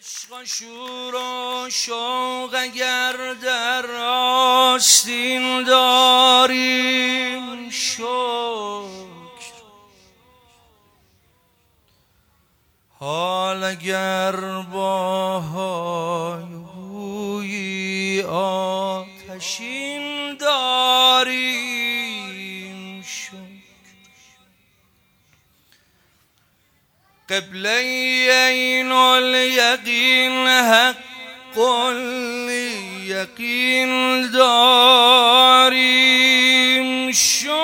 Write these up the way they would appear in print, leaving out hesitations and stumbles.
عشق و شور و شوق اگر در آستین داریم شکر، حال اگر با های هویی آتشین داریم شکر. قبله عین الیقین حق الیقین داریم شکر.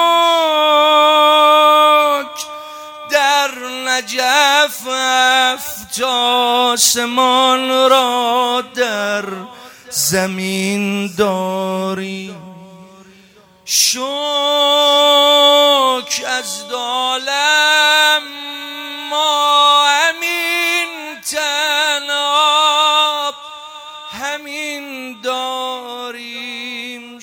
در نجف هفت آسمان را در زمین داریم شکر. از عالم ما همین تناب همین داریم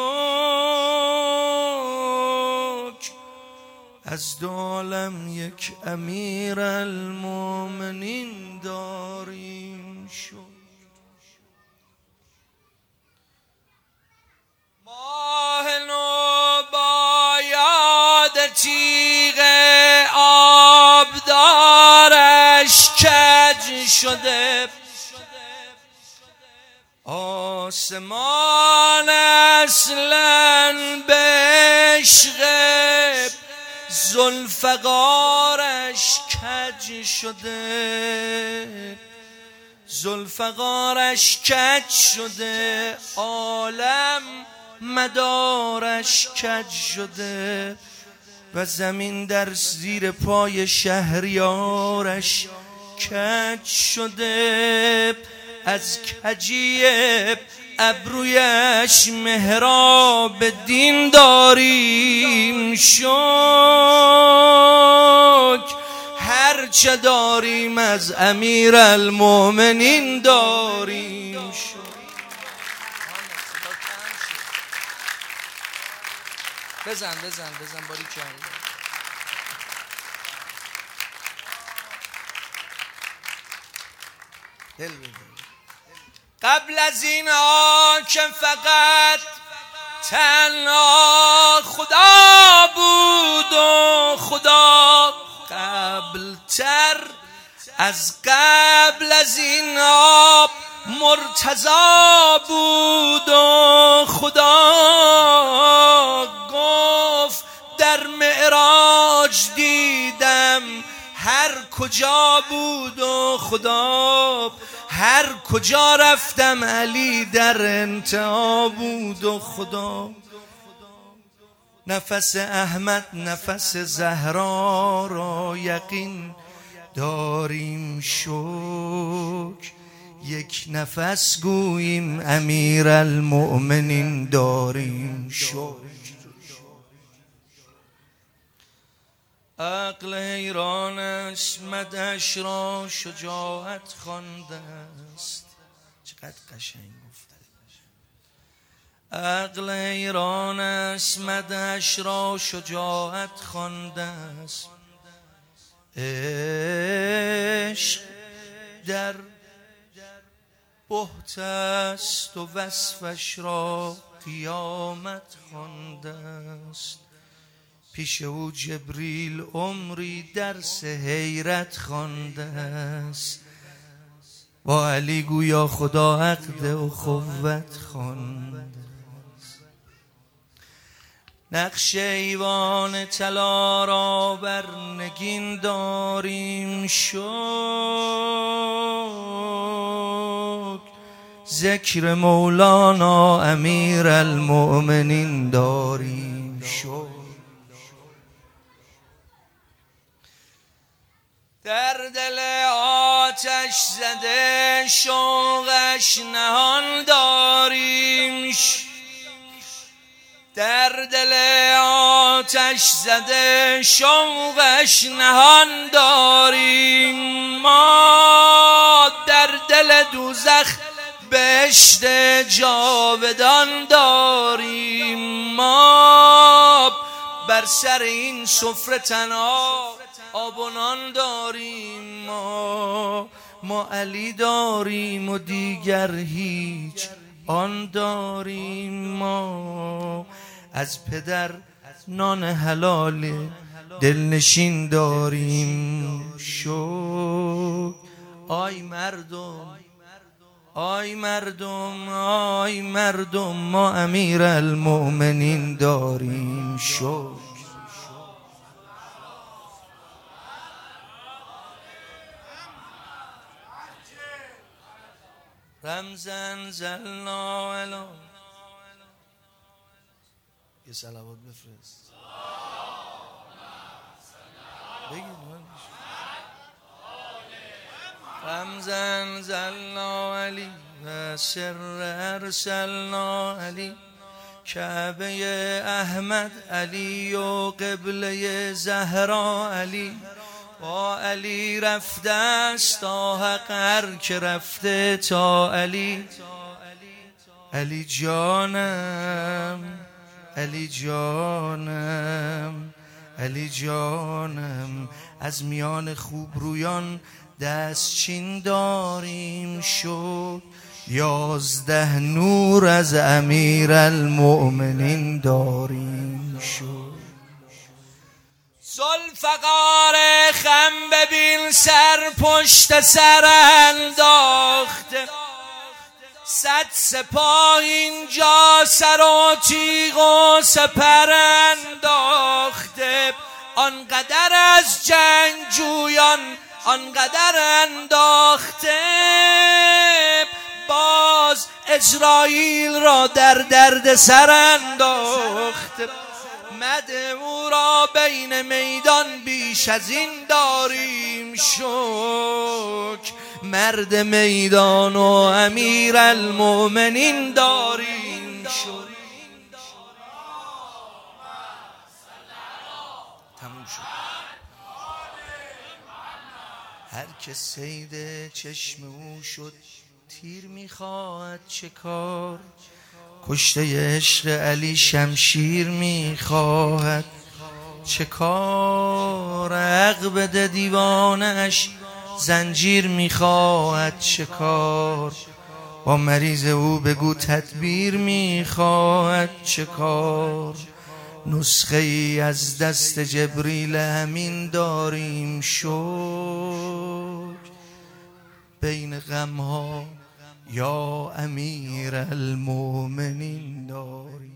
شکر. از دو عالم یک امیر المومنین داریم شکر. ماه نو با یاد تیغ آبدارش کج شده، آسمان اصلاً به عشق ذوالفقارش کج شده، ذوالفقارش کج شده، عالم مدارش کج شده و زمین در زیر پای شهریارش کج شده. از کجی ابرویش محراب دین داریم شکر. هرچه داریم از امیر المومنین داریم شکر. بزن باری کرد. قبل از این که فقط تنها خدا بود و خدا قبلتر از قبل از این مرتضی بود و خدا گفت در معراج دیدم هر کجا بود و خدا هر کجا رفتم علی در انتها بود و خدا. نفس احمد نفس زهرا را یقین داریم شکر. یک نفس گوییم امیر المؤمنین داریم شکر. عقل حیران است مدحش را شجاعت خوانده است. چقدر قشنگ گفته. عقل حیران است مدحش را شجاعت خوانده است. عشق در بهت است و وصفش را قیامت خوانده است. پیش او جبریل عمری درس حیرت خوانده است. با علی گویا خدا عقد اخوت خوانده است. نقش ایوان طلا را بر نگین داریم شکر. ذکر مولانا امیر المؤمنین داریم شکر. در دل آتش زده شوقش نهان داریم در دل آتش زده شوقش نهان داریم. ما در دل دوزخ بهشت جاودان داریم. ما بر سر این سفره تنها آب و نان داریم. ما علی داریم و دیگر هیچ آن داریم. ما از پدر نان حلال دلنشین داریم. شکر آی مردم، آی مردم، آی مردم، ما امیر المؤمنین داریم. شکر رمزن زلنا علی. یه صلوات بفرست بگید. رمزن زلنا علی و سر ارسلنا علی. کعبه احمد علی و قبله زهرا علی. با علی رفته است تا حق هر که رفته تا علی. علی جانم، علی جانم، علی جانم، از میان خوبرویان دستچین داریم. شد 11 نور از امیر المؤمنین داریم. شد ذوالفقار خم ببین سر پشت سر انداخته. 100 سپاه اینجا سر و تیغ و سپر انداخته. آنقدر از جنگ جویان آنقدر انداخته. باز اسرائیل را در درد سر انداخته. مد او را بین میدان بیش از این داریم. شکر مرد میدان و امیر المؤمنین داریم. شکر تموم شد. هر که صید چشم او شد تیر میخواهد چه کار. کشته عشق علی شمشیر میخواهد چه کار. حق بده دیوانش زنجیر میخواهد چه کار. با مریض او بگو تدبیر میخواهد چه کار. نسخه ای از دست جبریل همین داریم. شکر بین غمها یا امیر المؤمنین داریم.